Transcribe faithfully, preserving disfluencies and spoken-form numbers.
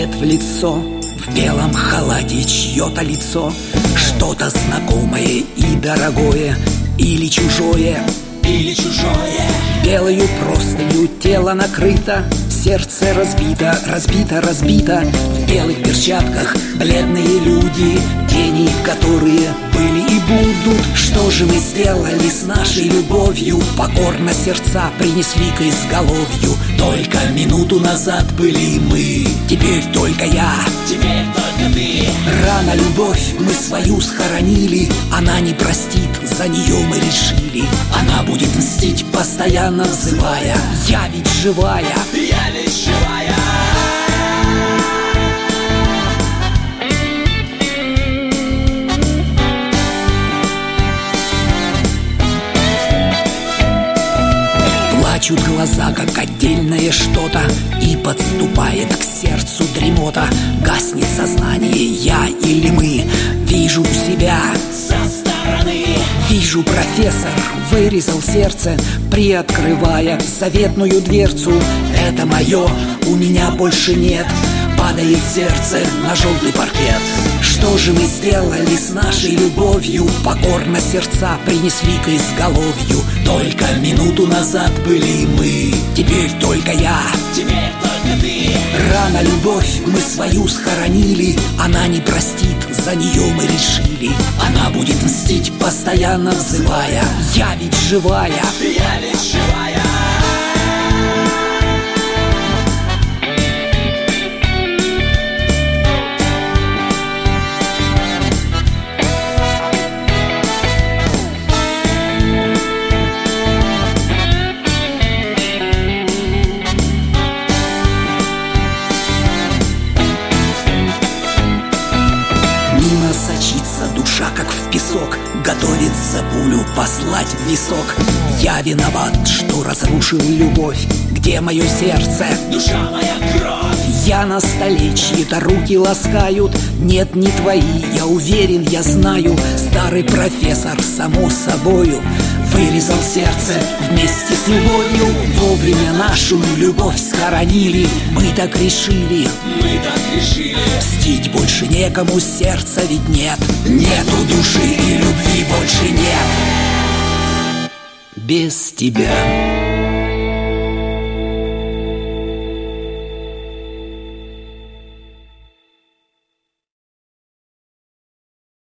свет в лицо, в белом халате чье-то лицо, что-то знакомое и дорогое, или чужое, или чужое. Белою простынью тело накрыто, сердце разбито, разбито, разбито. В белых перчатках бледные люди, тени, которые были и будут. Что же мы сделали с нашей любовью? Покорно сердца принесли к изголовью. Только минуту назад были мы, теперь только я, теперь только ты. Рано любовь мы свою схоронили, она не простит, за нее мы решили. Она будет мстить, постоянно взывая: я ведь живая, я ведь живая. Плачут глаза, как отдельное что-то, и подступает к сердцу дремота. Гаснет сознание, я или мы. Вижу себя со стороны. Вижу, профессор вырезал сердце, приоткрывая заветную дверцу. Это мое, у меня больше нет. Падает сердце на желтый паркет. Что же мы сделали с нашей любовью? Покорно сердца принесли к изголовью. Только минуту назад были мы, теперь только я, теперь только ты. Рано любовь мы свою схоронили, она не простит, за нее мы решили. Она будет мстить, постоянно взывая: я ведь живая, я ведь живая. Сочится душа, как в песок, готовится пулю послать в висок. Я виноват, что разрушил любовь. Где мое сердце? Душа моя, кровь. Я на столе, чьи-то руки ласкают. Нет, не твои, я уверен, я знаю. Старый профессор, само собою, вырезал сердце вместе с любовью. Вовремя нашу любовь схоронили. Мы так решили, мы так решили. Мстить больше некому, сердца ведь нет. Нету души и любви больше нет. Без тебя